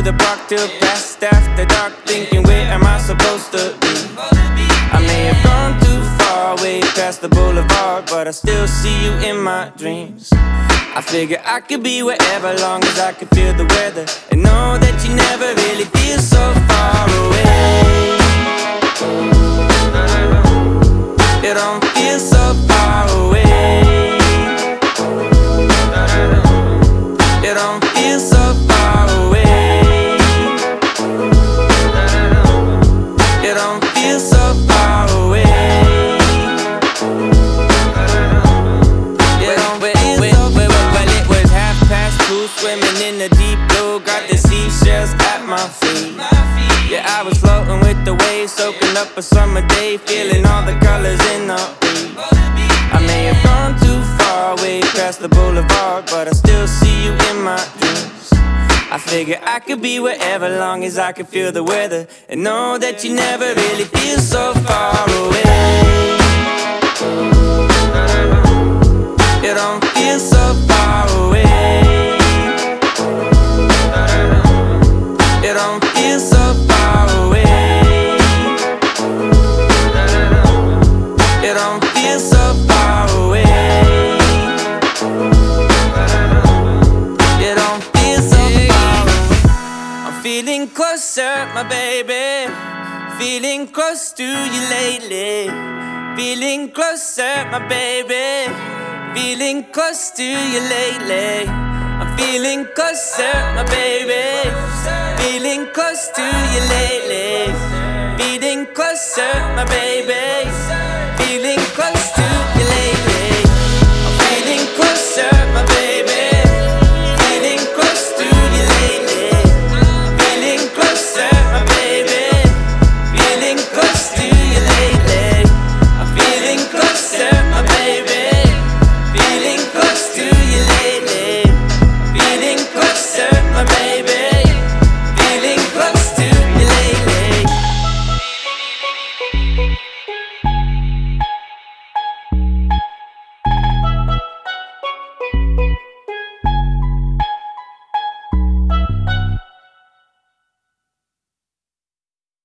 the park till past after dark, thinking where am I supposed to be? I may have gone too far, way past the boulevard, but I still see you in my dreams. I figure I could be wherever, long as I can feel the weather, and know that you never really feel so far away. You don't feel so far away. You don't feel so far away. You don't feel so far away. You don't feel so far away. Well, it was 2:30, swimming in the deep blue, got the seashells at my feet. Yeah, I was floating with the waves, soaking up a summer day, feeling all the colors in the breeze. I may have gone too far, way past the boulevard, but I still see you in my dreams. I figure I could be wherever, long as I can feel the weather, and know that you never really feel so far away. You don't feel so far away. You don't feel so far away. You don't feel so far away. You don't feel so far away. I'm feeling closer, my baby. Feeling close to you lately. Feeling closer, my baby. Feeling close to you lately. I'm feeling closer, my baby. Feeling close to you lately. Feeling closer, my baby.